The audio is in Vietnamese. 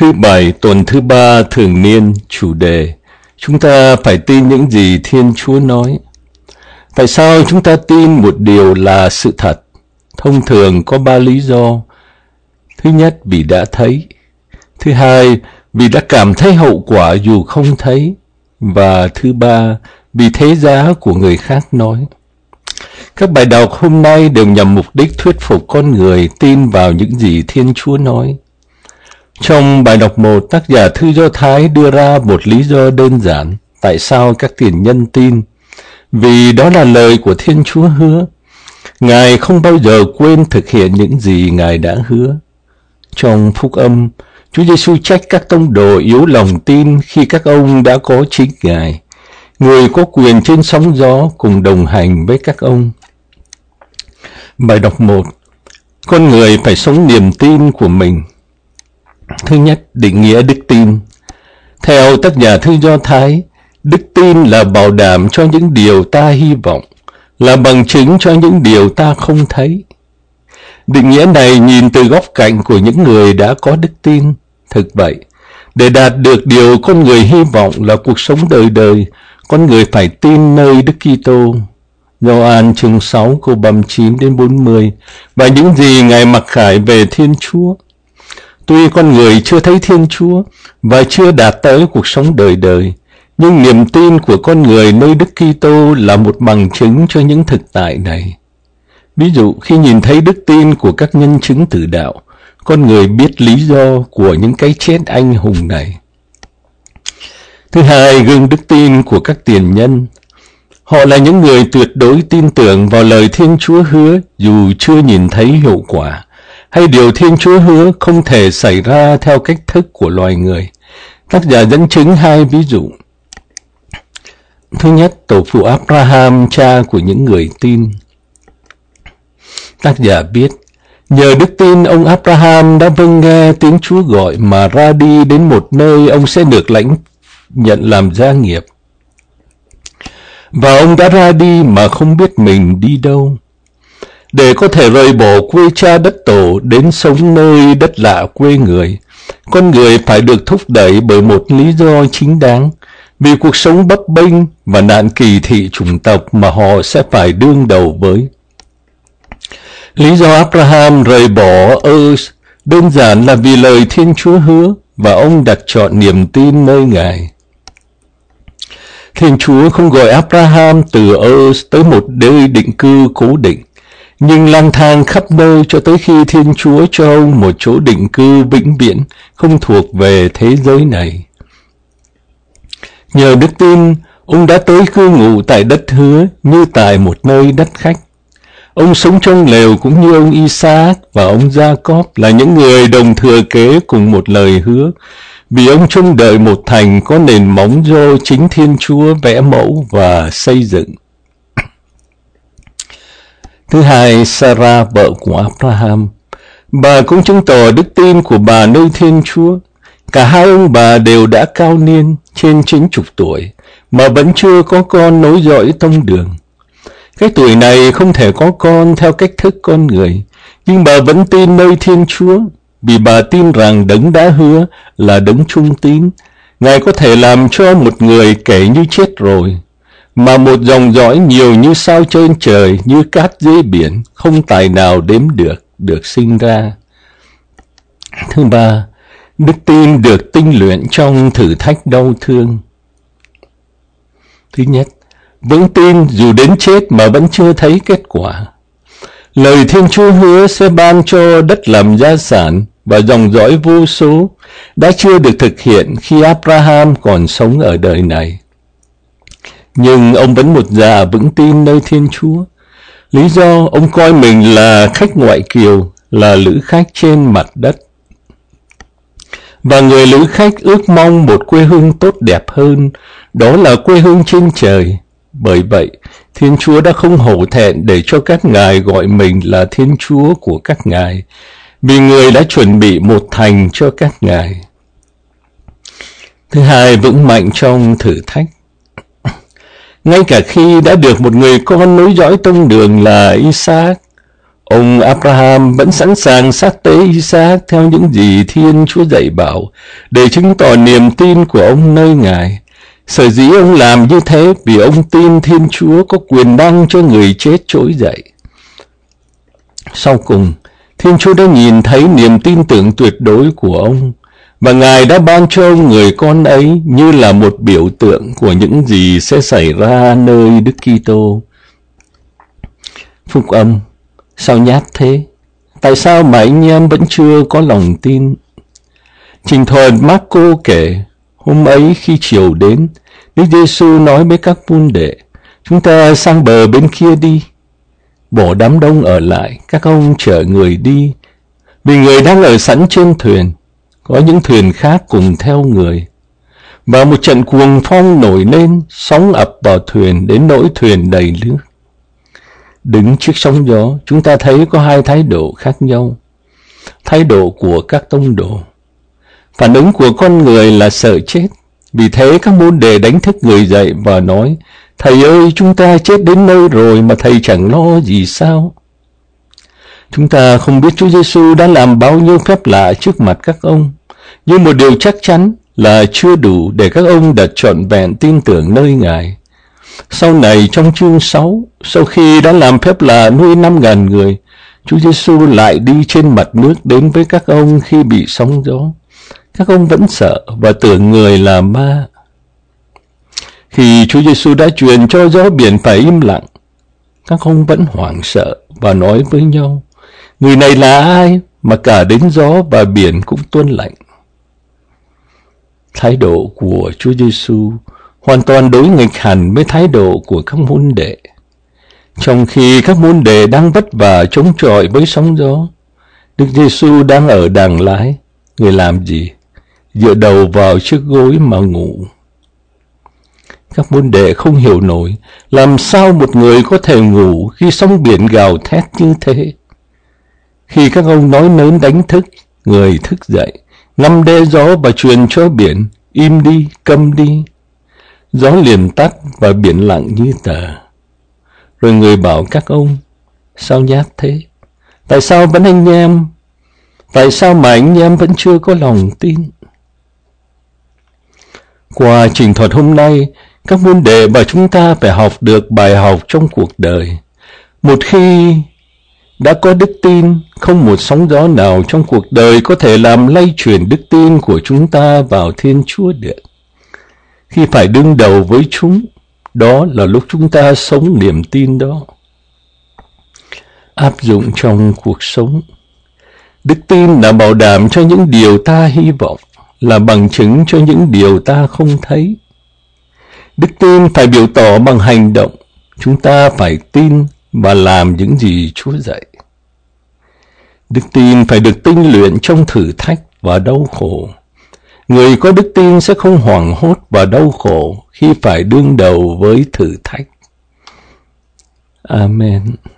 Thứ Bảy tuần thứ 3 thường niên, chủ đề: chúng ta phải tin những gì Thiên Chúa nói. Tại sao chúng ta tin một điều là sự thật? Thông thường có 3 lý do. Thứ nhất, vì đã thấy. Thứ hai, vì đã cảm thấy hậu quả dù không thấy. Và thứ ba, vì thế giá của người khác nói. Các bài đọc hôm nay đều nhằm mục đích thuyết phục con người tin vào những gì Thiên Chúa nói. Trong bài đọc 1, tác giả thư Do Thái đưa ra một lý do đơn giản tại sao các tiền nhân tin. Vì đó là lời của Thiên Chúa hứa. Ngài không bao giờ quên thực hiện những gì Ngài đã hứa. Trong Phúc Âm, Chúa Giêsu trách các tông đồ yếu lòng tin khi các ông đã có chính Ngài, người có quyền trên sóng gió, cùng đồng hành với các ông. Bài đọc 1. Con người phải sống niềm tin của mình. Thứ nhất, định nghĩa đức tin. Theo tác giả thư Do Thái, đức tin là bảo đảm cho những điều ta hy vọng, là bằng chứng cho những điều ta không thấy. Định nghĩa này nhìn từ góc cạnh của những người đã có đức tin. Thực vậy, để đạt được điều con người hy vọng là cuộc sống đời đời, con người phải tin nơi Đức Kitô. Gioan chương 6 câu 39 đến 40 và những gì Ngài mặc khải về Thiên Chúa. Tuy con người chưa thấy Thiên Chúa và chưa đạt tới cuộc sống đời đời, nhưng niềm tin của con người nơi Đức Kitô là một bằng chứng cho những thực tại này. Ví dụ, khi nhìn thấy đức tin của các nhân chứng tử đạo, con người biết lý do của những cái chết anh hùng này. Thứ hai, gương đức tin của các tiền nhân. Họ là những người tuyệt đối tin tưởng vào lời Thiên Chúa hứa dù chưa nhìn thấy hiệu quả, hay điều Thiên Chúa hứa không thể xảy ra theo cách thức của loài người. Tác giả dẫn chứng 2 ví dụ. Thứ nhất, tổ phụ Abraham, cha của những người tin. Tác giả biết, nhờ đức tin ông Abraham đã vâng nghe tiếng Chúa gọi mà ra đi đến một nơi ông sẽ được nhận làm gia nghiệp. Và ông đã ra đi mà không biết mình đi đâu. Để có thể rời bỏ quê cha đất tổ đến sống nơi đất lạ quê người, con người phải được thúc đẩy bởi một lý do chính đáng, vì cuộc sống bấp bênh và nạn kỳ thị chủng tộc mà họ sẽ phải đương đầu với. Lý do Abraham rời bỏ Ur đơn giản là vì lời Thiên Chúa hứa và ông đặt trọn niềm tin nơi Ngài. Thiên Chúa không gọi Abraham từ Ur tới một nơi định cư cố định, nhưng lang thang khắp nơi cho tới khi Thiên Chúa cho ông một chỗ định cư vĩnh viễn, không thuộc về thế giới này. Nhờ đức tin, ông đã tới cư ngụ tại đất hứa như tại một nơi đất khách. Ông sống trong lều cũng như ông Isaac và ông Jacob là những người đồng thừa kế cùng một lời hứa, vì ông trông đợi một thành có nền móng do chính Thiên Chúa vẽ mẫu và xây dựng. Thứ hai, Sarah, vợ của Abraham. Bà cũng chứng tỏ đức tin của bà nơi Thiên Chúa. Cả hai ông bà đều đã cao niên, trên 90 tuổi, mà vẫn chưa có con nối dõi tông đường. Cái tuổi này không thể có con theo cách thức con người, nhưng bà vẫn tin nơi Thiên Chúa, vì bà tin rằng Đấng đã hứa là Đấng trung tín. Ngài có thể làm cho một người kể như chết rồi, mà một dòng dõi nhiều như sao trên trời, như cát dưới biển, không tài nào đếm được sinh ra. Thứ ba, đức tin được tinh luyện trong thử thách đau thương. Thứ nhất, vững tin dù đến chết mà vẫn chưa thấy kết quả. Lời Thiên Chúa hứa sẽ ban cho đất làm gia sản và dòng dõi vô số đã chưa được thực hiện khi Abraham còn sống ở đời này. Nhưng ông vẫn một già vững tin nơi Thiên Chúa. Lý do ông coi mình là khách ngoại kiều, là lữ khách trên mặt đất. Và người lữ khách ước mong một quê hương tốt đẹp hơn, đó là quê hương trên trời. Bởi vậy, Thiên Chúa đã không hổ thẹn để cho các ngài gọi mình là Thiên Chúa của các ngài, vì người đã chuẩn bị một thành cho các ngài. Thứ hai, vững mạnh trong thử thách. Ngay cả khi đã được một người con nối dõi tông đường là Isaac, Ông Abraham vẫn sẵn sàng xác tế Isaac theo những gì Thiên Chúa dạy bảo, để chứng tỏ niềm tin của ông nơi Ngài. Sở dĩ ông làm như thế vì ông tin Thiên Chúa có quyền năng cho người chết trỗi dậy. Sau cùng, Thiên Chúa đã nhìn thấy niềm tin tưởng tuyệt đối của ông, và Ngài đã ban cho ông người con ấy như là một biểu tượng của những gì sẽ xảy ra nơi Đức Kitô. Phúc âm: sao nhát thế? Tại sao mà anh em vẫn chưa có lòng tin? Trình thuật Marco kể, hôm ấy khi chiều đến, Đức Giêsu nói với các môn đệ: chúng ta sang bờ bên kia đi. Bỏ đám đông ở lại, các ông chở người đi, vì người đang ở sẵn trên thuyền. Có những thuyền khác cùng theo người. Và một trận cuồng phong nổi lên, sóng ập vào thuyền đến nỗi thuyền đầy nước. Đứng trước sóng gió, chúng ta thấy có hai thái độ khác nhau. Thái độ của các tông đồ. Phản ứng của con người là sợ chết. Vì thế các môn đệ đánh thức người dậy và nói: Thầy ơi, chúng ta chết đến nơi rồi mà thầy chẳng lo gì sao? Chúng ta không biết Chúa Giêsu đã làm bao nhiêu phép lạ trước mặt các ông, nhưng một điều chắc chắn là chưa đủ để các ông đặt trọn vẹn tin tưởng nơi Ngài. Sau này trong chương 6, sau khi đã làm phép lạ nuôi 5.000 người, Chúa Giêsu lại đi trên mặt nước đến với các ông khi bị sóng gió. Các ông vẫn sợ và tưởng người là ma. Khi Chúa Giêsu đã truyền cho gió biển phải im lặng, các ông vẫn hoảng sợ và nói với nhau: người này là ai mà cả đến gió và biển cũng tuân lệnh? Thái độ của Chúa Giêsu hoàn toàn đối nghịch hẳn với thái độ của các môn đệ. Trong khi các môn đệ đang vất vả chống chọi với sóng gió, Đức Giêsu đang ở đàng lái. Người làm gì? Dựa đầu vào chiếc gối mà ngủ. Các môn đệ không hiểu nổi làm sao một người có thể ngủ khi sóng biển gào thét như thế. Khi các ông nói nớn đánh thức, người thức dậy, ngâm đe gió và truyền cho biển: im đi, câm đi. Gió liền tắt và biển lặng như tờ. Rồi người bảo các ông: sao nhát thế? Tại sao vẫn anh em? Tại sao mà anh em vẫn chưa có lòng tin? Qua trình thuật hôm nay, các môn đệ và chúng ta phải học được bài học trong cuộc đời. Một khi đã có đức tin, không một sóng gió nào trong cuộc đời có thể làm lay chuyển đức tin của chúng ta vào Thiên Chúa được. Khi phải đương đầu với chúng, đó là lúc chúng ta sống niềm tin đó. Áp dụng trong cuộc sống. Đức tin là bảo đảm cho những điều ta hy vọng, là bằng chứng cho những điều ta không thấy. Đức tin phải biểu tỏ bằng hành động. Chúng ta phải tin và làm những gì Chúa dạy. Đức tin phải được tinh luyện trong thử thách và đau khổ. Người có đức tin sẽ không hoảng hốt và đau khổ khi phải đương đầu với thử thách. Amen.